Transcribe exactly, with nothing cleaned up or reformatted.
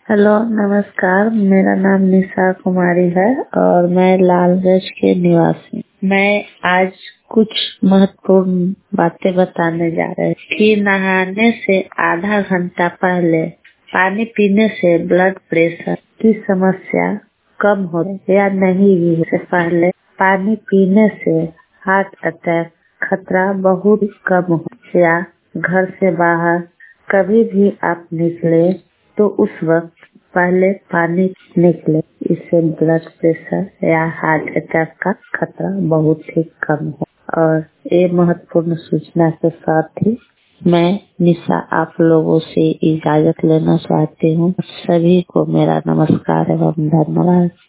Hello, नमस्कार। मेरा नाम निशा कुमारी है और मैं लालगंज के निवासी हूँ। मैं आज कुछ महत्वपूर्ण बातें बताने जा रहे हैं कि नहाने से आधा घंटा पहले पानी पीने से ब्लड प्रेशर की समस्या कम हो या नहीं भी हो। इससे पहले पानी पीने से हार्ट अटैक खतरा बहुत कम हो। या घर से बाहर कभी भी आप निकले तो उस वक्त पहले पानी निकले। इससे ब्लड प्रेशर या हार्ट अटैक का खतरा बहुत ही कम है। और ये महत्वपूर्ण सूचना के साथ ही मैं निशा आप लोगों से इजाजत लेना चाहती हूँ। सभी को मेरा नमस्कार एवं धन्यवाद।